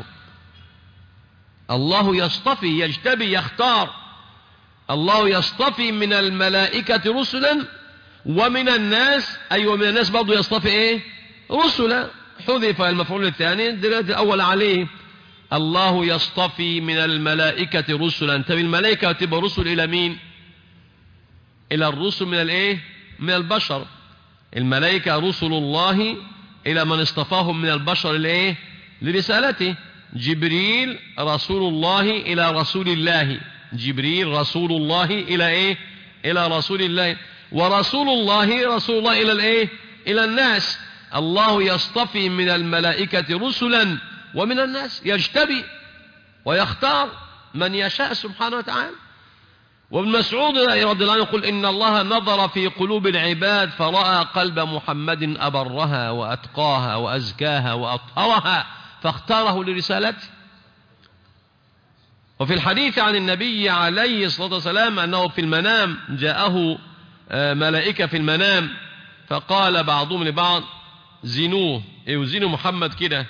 الله يصطفي، يجتبي، يختار. الله يصطفي من الملائكة رسلا ومن الناس، أي ومن الناس برضو يصطفي إيه؟ رسلا. حذف المفعول الثاني دلالة الأول عليه. الله يصطفي من الملائكة رسلا. طب الملائكة تبقى رسل إلى مين؟ إلى الرسل من الإيه؟ من البشر. الملائكة رسل الله إلى من اصطفاهم من البشر الإيه؟ لرسالته. جبريل رسول الله إلى رسول الله. جبريل رسول الله إلى إيه؟ إلى رسول الله. ورسول الله رسول الله إلى الإيه؟ إلى الناس. الله يصطفي من الملائكة رسلا ومن الناس، يجتبي ويختار من يشاء سبحانه وتعالى. وابن مسعود رضي الله عنه يقول إن الله نظر في قلوب العباد فرأى قلب محمد أبرها وأتقاها وأزكاها وأطهرها فاختاره لرسالته. وفي الحديث عن النبي عليه الصلاة والسلام أنه في المنام جاءه ملائكة في المنام فقال بعضهم لبعض زنوه، يوزنوا محمد كده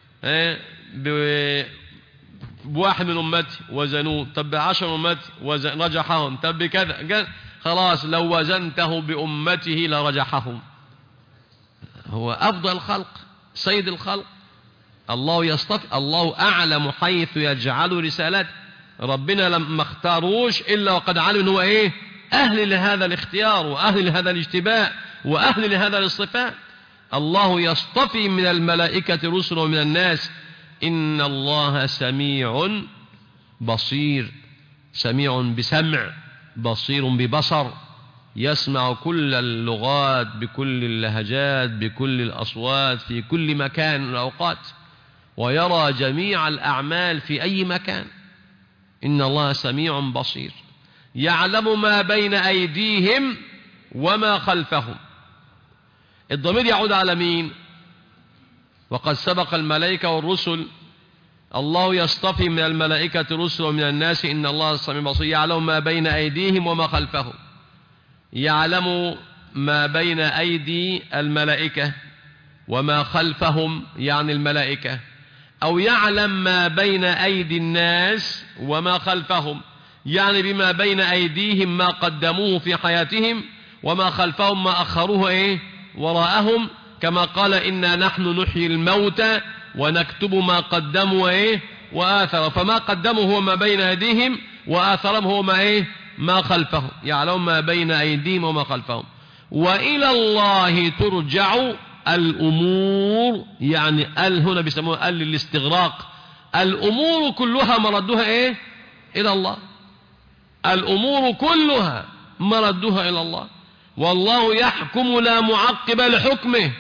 بواحد من أمتي وزنوه، طب بعشر أمتي ورجحهم، طب بكذا، خلاص لو وزنته بأمته لرجحهم. هو أفضل الخلق، سيد الخلق. الله يصطفي، الله أعلم حيث يجعل رسالته. ربنا لما اختاروش إلا وقد علم هو إيه؟ أهل لهذا الاختيار وأهل لهذا الاجتباء وأهل لهذا الاصطفاء. الله يصطفي من الملائكة رسل ومن الناس. إن الله سميع بصير، سميع بسمع، بصير ببصر، يسمع كل اللغات بكل اللهجات بكل الأصوات في كل مكان من الأوقات، ويرى جميع الأعمال في أي مكان. إن الله سميع بصير، يعلم ما بين أيديهم وما خلفهم. الضمير يعود على مين؟ وقد سبق الملائكة والرسل. الله يصطفي من الملائكة رسل ومن الناس. إن الله سميع بصير، يعلم ما بين أيديهم وما خلفهم. يعلم ما بين أيدي الملائكة وما خلفهم يعني الملائكة، أو يعلم ما بين أيدي الناس وما خلفهم، يعني بما بين أيديهم ما قدموه في حياتهم وما خلفهم ما أخروه إيه؟ وراءهم. كما قال إنا نحن نحيي الموتى ونكتب ما قدموا إيه؟ وآثروا. فما قدموا هو ما بين أيديهم وآثرهم هو ما إيه؟ ما خلفهم. يعلم ما بين أيديهم وما خلفهم. وإلى الله ترجع الأمور، يعني ال هنا بيسموها ال للاستغراق. الأمور كلها مردها إيه؟ إلى الله. الأمور كلها مردها إلى الله. والله يحكم لا معقب لحكمه.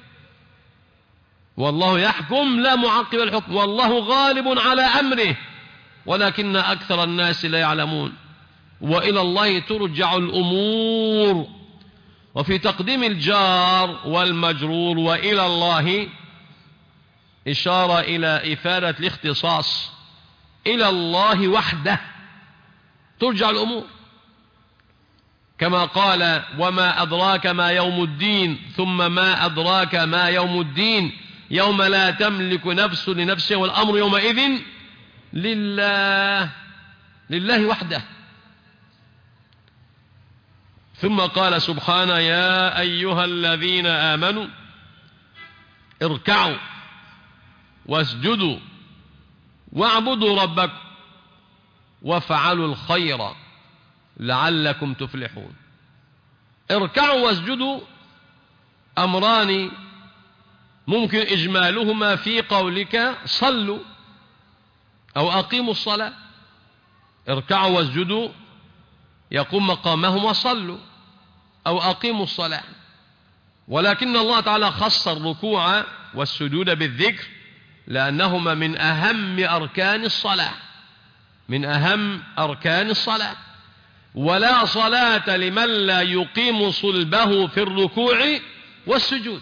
والله يحكم لا معقب لحكمه. والله غالب على أمره ولكن أكثر الناس لا يعلمون. وإلى الله ترجع الأمور. وفي تقديم الجار والمجرور وإلى الله إشارة إلى إفادة الاختصاص. إلى الله وحده ترجع الأمور، كما قال وما أدراك ما يوم الدين، ثم ما أدراك ما يوم الدين، يوم لا تملك نفس لنفس والأمر يومئذ لله، لله وحده. ثم قال سبحانه يا أيها الذين آمنوا اركعوا واسجدوا واعبدوا ربكم وافعلوا الخير لعلكم تفلحون. اركعوا واسجدوا أمران ممكن إجمالهما في قولك صلوا أو أقيموا الصلاة. اركعوا واسجدوا يقوم مقامهما صلوا أو أقيموا الصلاة، ولكن الله تعالى خص الركوع والسجود بالذكر لأنهما من أهم أركان الصلاة، من أهم أركان الصلاة. ولا صلاة لمن لا يقيم صلبه في الركوع والسجود.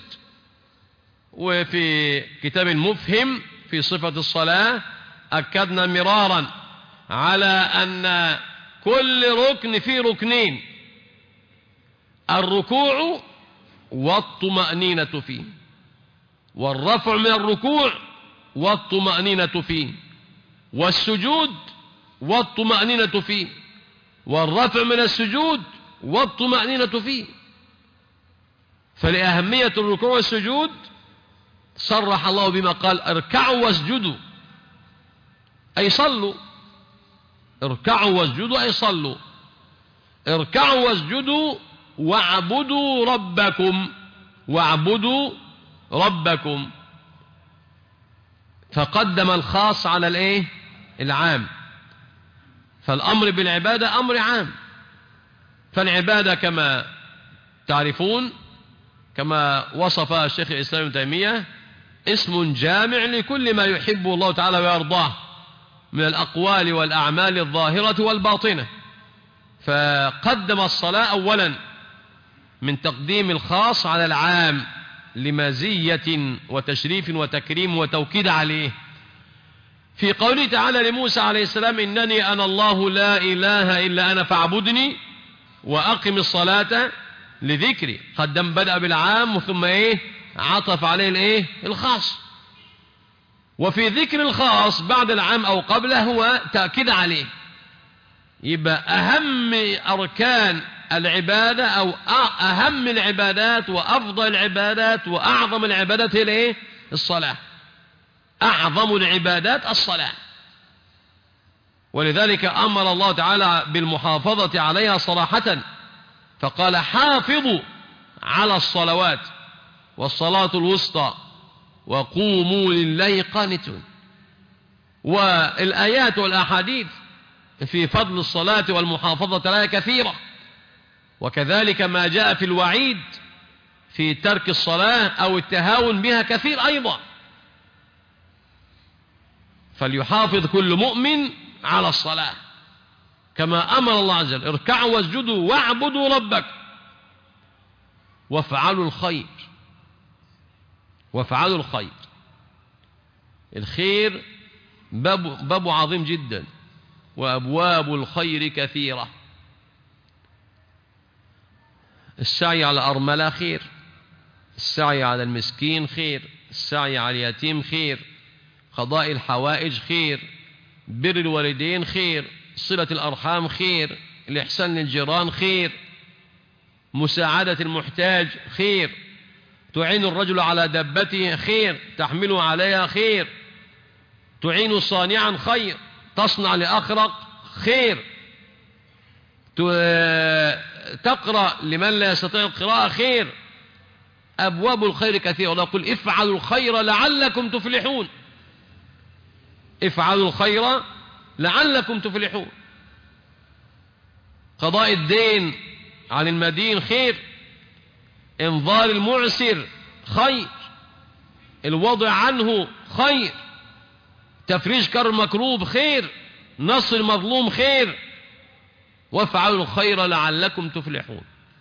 وفي كتاب المفهم في صفة الصلاة أكدنا مرارا على أن كل ركن فيه ركنين: الركوع والطمأنينة فيه، والرفع من الركوع والطمأنينة فيه، والسجود والطمأنينة فيه، والرفع من السجود والطمأنينة فيه. فلأهمية الركوع والسجود صرح الله بما قال اركعوا واسجدوا أي صلوا. اركعوا واسجدوا أي صلوا. اركعوا واسجدوا واعبدوا ربكم، واعبدوا ربكم. فقدم الخاص على الايه؟ العام. فالأمر بالعبادة أمر عام. فالعبادة كما تعرفون كما وصف الشيخ الإسلام ابن تيمية اسم جامع لكل ما يحبه الله تعالى ويرضاه من الأقوال والأعمال الظاهرة والباطنة. فقدم الصلاة أولا من تقديم الخاص على العام لمزية وتشريف وتكريم وتوكيد عليه. في قوله تعالى لموسى عليه السلام إنني أنا الله لا إله إلا أنا فاعبدني وأقم الصلاة لذكري، قدم بدأ بالعام ثم إيه؟ عطف عليه الإيه؟ الخاص. وفي ذكر الخاص بعد العام أو قبله هو تأكيد عليه. يبقى أهم أركان العبادة أو أهم العبادات وأفضل العبادات وأعظم العبادات هي الإيه؟ الصلاة. أعظم العبادات الصلاة. ولذلك أمر الله تعالى بالمحافظة عليها صراحة، فقال حافظوا على الصلوات والصلاة الوسطى وقوموا لله قانتون. والآيات والأحاديث في فضل الصلاة والمحافظة عليها كثيرة، وكذلك ما جاء في الوعيد في ترك الصلاة أو التهاون بها كثير أيضا. فليحافظ كل مؤمن على الصلاة كما أمر الله عز وجل اركعوا واسجدوا واعبدوا ربك وافعلوا الخير. وافعلوا الخير. الخير باب, باب عظيم جدا، وأبواب الخير كثيرة. السعي على أرملة خير، السعي على المسكين خير، السعي على اليتيم خير، قضاء الحوائج خير، بر الوالدين خير، صلة الأرحام خير، الإحسان للجيران خير، مساعدة المحتاج خير، تعين الرجل على دابته خير، تحمله عليها خير، تعين صانعا خير، تصنع لأخرق خير، تقرأ لمن لا يستطيع القراءة خير. أبواب الخير كثيرة. نقول افعلوا الخير لعلكم تفلحون. افعلوا الخير لعلكم تفلحون. قضاء الدين عن المدين خير، انظار المعسر خير، الوضع عنه خير، تفريج كرب مكروب خير، نصر المظلوم خير. وافعلوا الخير لعلكم تفلحون.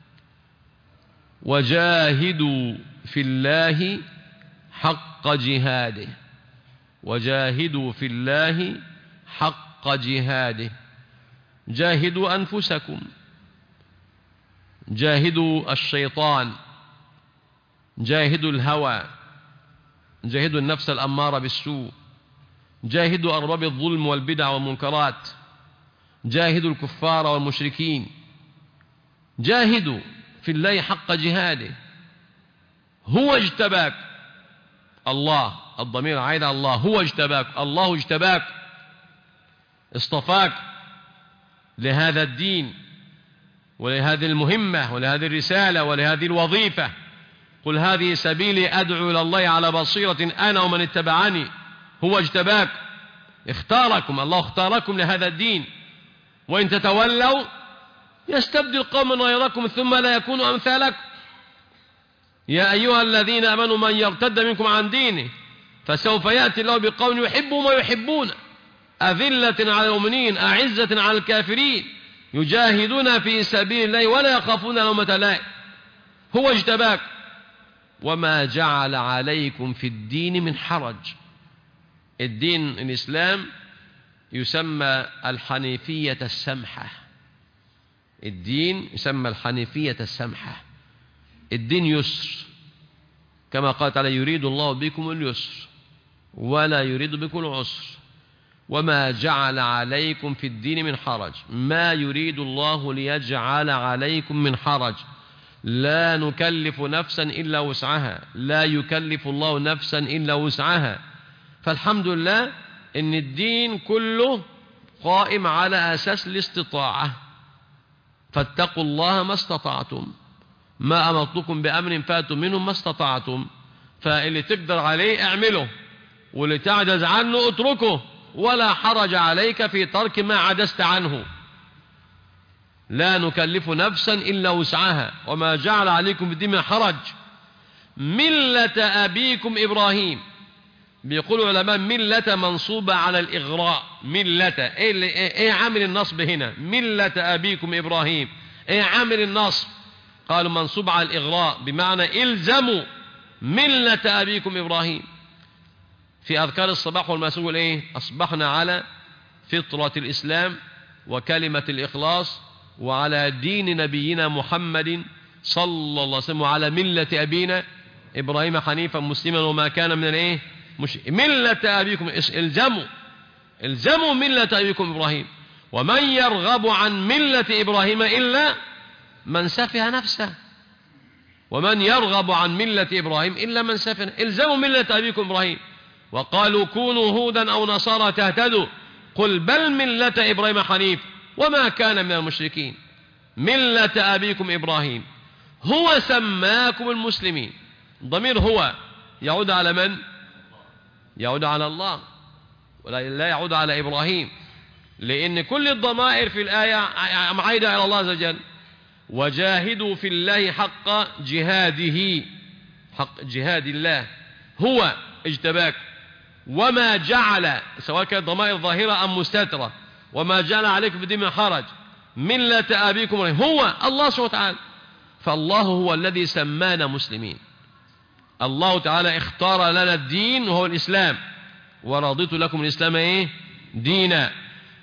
وجاهدوا في الله حق جهاده. وجاهدوا في الله حق جهاده. جاهدوا أنفسكم، جاهدوا الشيطان، جاهدوا الهوى، جاهدوا النفس الأمارة بالسوء، جاهدوا أرباب الظلم والبدع والمنكرات، جاهدوا الكفار والمشركين، جاهدوا في الله حق جهاده. هو اجتباك، الله، الضمير عائد على الله. هو اجتباك، الله اجتباك، اصطفاك لهذا الدين ولهذه المهمة ولهذه الرسالة ولهذه الوظيفة. قل هذه سبيلي أدعو إلى الله على بصيرة أنا ومن اتبعني. هو اجتباك، اختاركم، الله اختاركم لهذا الدين. وإن تتولوا يستبدل قوما غيركم ثم لا يكونوا أمثالكم. يا أيها الذين آمنوا من يرتد منكم عن دينه فسوف يأتي الله بقوم يحبهم ويحبون أذلة على المؤمنين أعزة على الكافرين يجاهدون في سبيل الله ولا يخافون لومة لائم. هو اجتباك وما جعل عليكم في الدين من حرج. الدين الإسلام يسمى الحنيفية السمحة. الدين يسمى الحنيفية السمحة. الدين يسر، كما قال تعالى يريد الله بكم اليسر ولا يريد بكم العسر وما جعل عليكم في الدين من حرج. ما يريد الله ليجعل عليكم من حرج. لا نكلف نفسا إلا وسعها، لا يكلف الله نفسا إلا وسعها. فالحمد لله إن الدين كله قائم على أساس الاستطاعة. فاتقوا الله ما استطعتم، ما أمرتكم بأمر فاتوا منه ما استطعتم. فاللي تقدر عليه اعمله واللي تعجز عنه اتركه، ولا حرج عليك في ترك ما عجزت عنه. لا نكلف نفسا إلا وسعها وما جعل عليكم في الدين من حرج. ملة أبيكم إبراهيم. بيقولوا علماء ملة منصوبة على الإغراء. ملة إيه, إيه عامل النصب هنا؟ ملة أبيكم إبراهيم إيه عامل النصب؟ قالوا منصوب على الإغراء بمعنى إلزموا ملة أبيكم إبراهيم. في أذكار الصباح والمساء يقول إيه؟ أصبحنا على فطرة الإسلام وكلمة الإخلاص وعلى دين نبينا محمد صلى الله عليه وسلم وعلى ملة أبينا إبراهيم حنيفا مسلما وما كان من الإيه؟ مش ملة أبيكم. الزموا الزموا ملة أبيكم إبراهيم. ومن يرغب عن ملة إبراهيم إلا من سفه نفسه. ومن يرغب عن ملة إبراهيم إلا من سفه. الزموا ملة أبيكم إبراهيم. وقالوا كونوا هودا أو نصارى تهتدوا قل بل ملة إبراهيم حنيف وما كان من المشركين. ملة أبيكم إبراهيم. هو سماكم المسلمين. ضمير هو يعود على من؟ يعود على الله ولا يعود على إبراهيم، لأن كل الضمائر في الآية عايدة إلى الله عز وجل. وجاهدوا في الله حق جهاده، حق جهاد الله. هو اجتباك وما جعل، سواء كانت ضمائر ظاهرة أم مستترة، وما جعل عليكم في الدين من حرج ملة أبيكم هو الله سبحانه وتعالى. فالله هو الذي سمانا مسلمين. الله تعالى اختار لنا الدين وهو الإسلام. ورضيت لكم الإسلام إيه؟ دينا.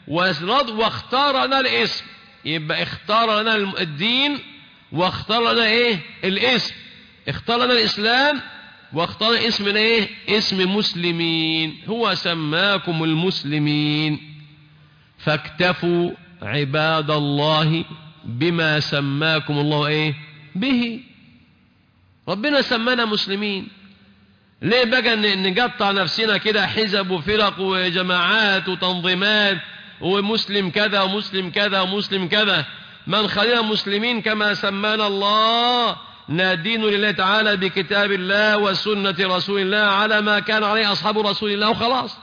واختار لنا الاسم. يبقى اختار لنا الدين واختار لنا ايه؟ الاسم. اختار لنا الإسلام واختار اسمنا ايه؟ اسم مسلمين. هو سماكم المسلمين. فاكتفوا عباد الله بما سماكم الله ايه؟ به. ربنا سمانا مسلمين. ليه بقى نقطع نفسنا كده حزب وفرق وجماعات وتنظيمات ومسلم كذا ومسلم كذا ومسلم كذا؟ من خلينا مسلمين كما سمانا الله، نادين لله تعالى بكتاب الله وسنة رسول الله على ما كان عليه أصحاب رسول الله وخلاص.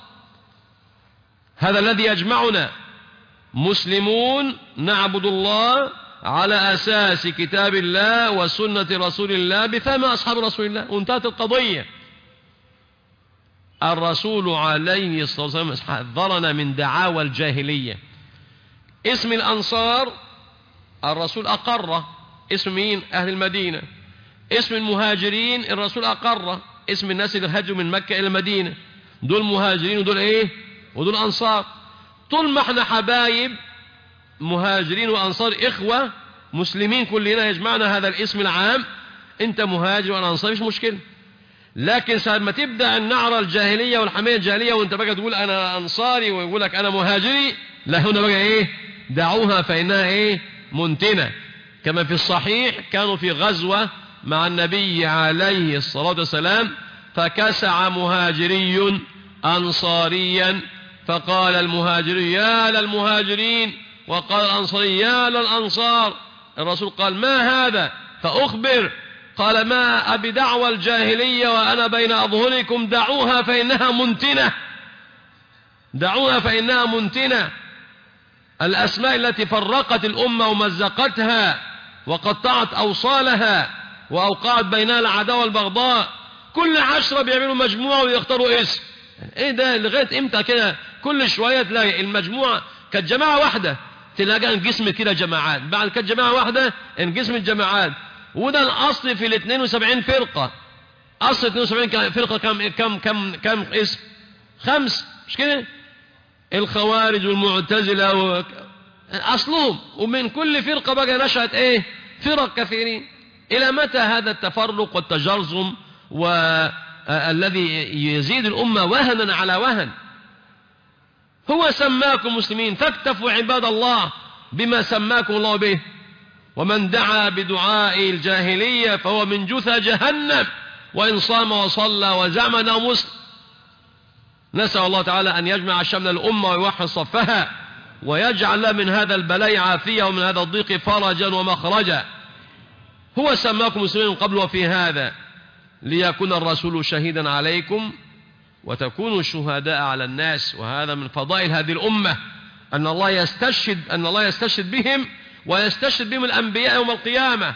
هذا الذي يجمعنا. مسلمون نعبد الله على أساس كتاب الله وسنة رسول الله بفهم أصحاب رسول الله، وانتهت القضية. الرسول عليه الصلاة والسلام حذرنا من دعاوى الجاهلية. اسم الأنصار الرسول أقره. اسم مين؟ أهل المدينة. اسم المهاجرين الرسول أقره. اسم الناس اللي هاجروا من مكة إلى المدينة دول مهاجرين ودول إيه؟ ودول أنصار. طول ما احنا حبايب مهاجرين وأنصار إخوة مسلمين كلنا يجمعنا هذا الاسم العام. أنت مهاجر وأنا أنصار مش مشكلة. لكن ساعة ما تبدأ النعرة الجاهلية والحمية الجاهلية وانت بقى تقول أنا أنصاري ويقول لك أنا مهاجري، لا هنا بقى إيه؟ دعوها فإنها إيه؟ منتنة. كما في الصحيح كانوا في غزوة مع النبي عليه الصلاة والسلام، فكسع مهاجري أنصاريا، فقال المهاجري يا للمهاجرين، وقال الأنصاري يا للأنصار. الرسول قال ما هذا؟ فأخبر. قال ما أبي دعوى الجاهلية وأنا بين أظهركم، دعوها فإنها منتنة، دعوها فإنها منتنة. الأسماء التي فرقت الأمة ومزقتها وقطعت أوصالها وأوقعت بينها العداوة والبغضاء، كل عشرة بيعملوا مجموعة ويختاروا اسم. ايه ده؟ لغاية امتى كده؟ كل شوية تلاقي المجموعة كانت جماعة واحدة تلاقي انقسمت كده جماعات، بعد كانت جماعة واحدة انقسمت جماعات. وده الأصل في ال اثنين وسبعين فرقة. أصل اثنين وسبعين فرقة كم كم كم كم اسم؟ خمس، مش كده؟ الخوارج والمعتزلة و... أصلهم. ومن كل فرقة بقى نشأت ايه؟ فرق كثيرين. إلى متى هذا التفرق والتجرذم والذي يزيد الأمة وهنا على وهن؟ هو سماكم مسلمين فاكتفوا عباد الله بما سماكم الله به، ومن دعا بدعاء الجاهلية فهو من جثى جهنم وإن صام وصلى وزعم أنه مسلم. نسأل الله تعالى أن يجمع شمل الأمة ويوحد صفها، ويجعل من هذا البلاء عافية ومن هذا الضيق فرجا ومخرجا. هو سماكم مسلمين قبل وفي هذا ليكون الرسول شهيدا عليكم وتكونوا شهداء على الناس. وهذا من فضائل هذه الأمة، أن الله يستشهد أن الله يستشهد بهم ويستشهد بهم الأنبياء يوم القيامة.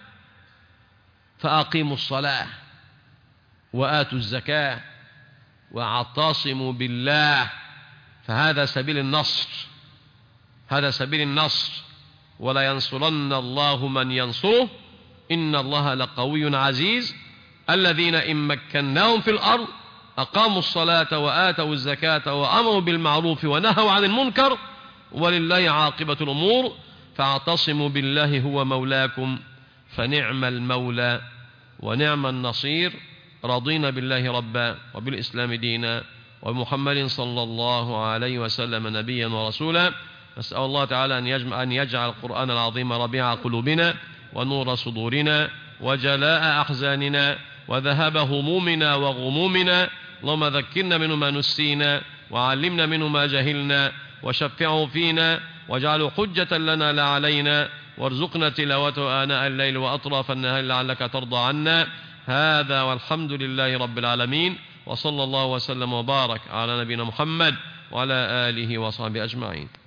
فأقيموا الصلاة وآتوا الزكاة واعتصموا بالله، فهذا سبيل النصر، هذا سبيل النصر. ولا ينصرن الله من ينصره إن الله لقوي عزيز. الذين إن مكناهم في الأرض أقاموا الصلاة وآتوا الزكاة وأمروا بالمعروف ونهوا عن المنكر ولله عاقبة الأمور. فاعتصموا بالله هو مولاكم فنعم المولى ونعم النصير. رضينا بالله ربا وبالإسلام دينا ومحمد صلى الله عليه وسلم نبيا ورسولا. نسأل الله تعالى أن يجمع أن يجعل القرآن العظيم ربيع قلوبنا ونور صدورنا وجلاء أحزاننا وذهب همومنا وغمومنا. اللهم ذكرنا منه ما نسينا وعلمنا منه ما جهلنا وشفعه فينا واجعله حجة لنا لا علينا، وارزقنا تلاوته آناء الليل وأطراف النهار لعلك ترضى عنا. هذا والحمد لله رب العالمين، وصلى الله وسلم وبارك على نبينا محمد وعلى آله وصحبه أجمعين.